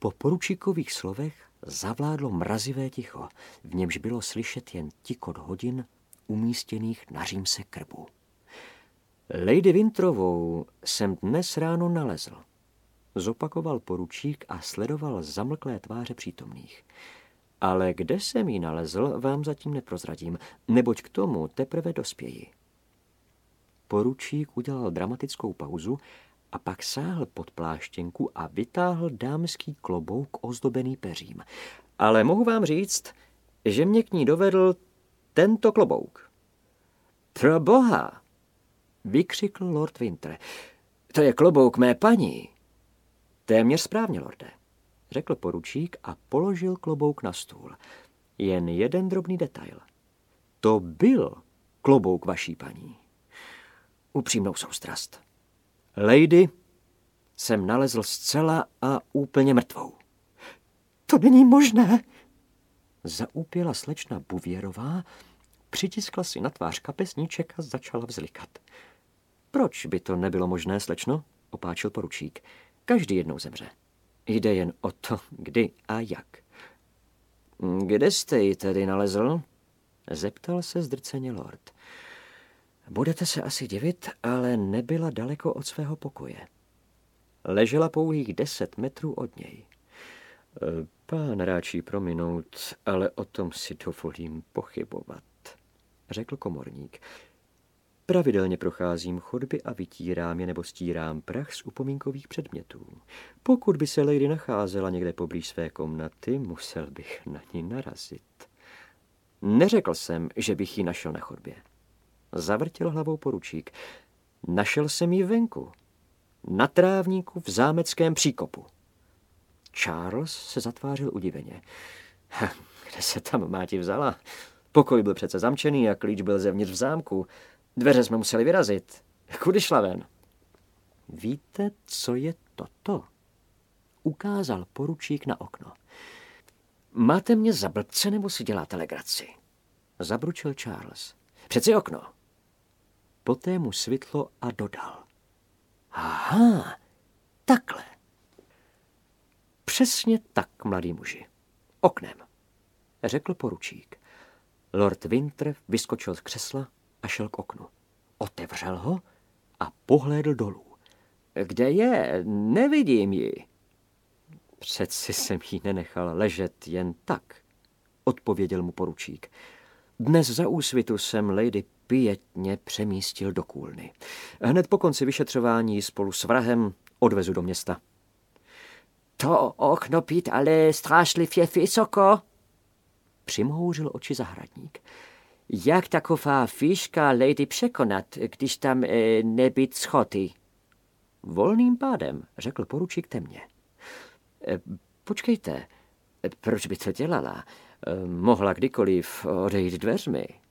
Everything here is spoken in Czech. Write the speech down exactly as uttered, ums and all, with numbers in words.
Po poručíkových slovech zavládlo mrazivé ticho, v němž bylo slyšet jen tikot hodin umístěných na římse krbu. Lady Winterovou jsem dnes ráno nalezl, zopakoval poručík a sledoval zamlklé tváře přítomných. Ale kde jsem ji nalezl, vám zatím neprozradím, neboť k tomu teprve dospěji. Poručík udělal dramatickou pauzu a pak sáhl pod pláštěnku a vytáhl dámský klobouk ozdobený peřím. Ale mohu vám říct, že mě k ní dovedl tento klobouk. Pro boha, vykřikl lord Winter. To je klobouk mé paní. Téměř správně, lorde, řekl poručík a položil klobouk na stůl. Jen jeden drobný detail. To byl klobouk vaší paní. Upřímnou soustrast. Lady jsem nalezl zcela a úplně mrtvou. To není možné, zaúpěla slečna Bouvěrová, přitiskla si na tvář kapesníček a začala vzlikat. Proč by to nebylo možné, slečno? Opáčil poručík. Každý jednou zemře. Jde jen o to, kdy a jak. Kde jste ji tedy nalezl? Zeptal se zdrceně lord. Budete se asi divit, ale nebyla daleko od svého pokoje. Ležela pouhých deset metrů od něj. Pán ráčí prominout, ale o tom si dovolím pochybovat, řekl komorník. Pravidelně procházím chodby a vytírám je nebo stírám prach z upomínkových předmětů. Pokud by se lady nacházela někde poblíž své komnaty, musel bych na ní narazit. Neřekl jsem, že bych ji našel na chodbě. Zavrtěl hlavou poručík. Našel jsem ji venku. Na trávníku v zámeckém příkopu. Charles se zatvářil udiveně. Kde se tam máti vzala? Pokoj byl přece zamčený a klíč byl zevnitř v zámku. Dveře jsme museli vyrazit. Kudy šla ven? Víte, co je toto? Ukázal poručík na okno. Máte mě za blbce nebo si děláte legraci? Zabručil Charles. Přeci okno. Poté mu svitlo a dodal. Aha, takhle. Přesně tak, mladý muži. Oknem, řekl poručík. Lord Winter vyskočil z křesla a šel k oknu. Otevřel ho a pohlédl dolů. Kde je? Nevidím ji. Přeci jsem ji nenechal ležet jen tak, odpověděl mu poručík. Dnes za úsvitu jsem lady pietně přemístil do kůlny. Hned po konci vyšetřování spolu s vrahem odvezu do města. To okno pít ale strašlivě vysoko, přimhouřil oči zahradník. Jak taková fíška lady překonat, když tam e, nebýt schody? Volným pádem, řekl poručík temně. E, počkejte, proč by to dělala? E, mohla kdykoliv odejít dveřmi.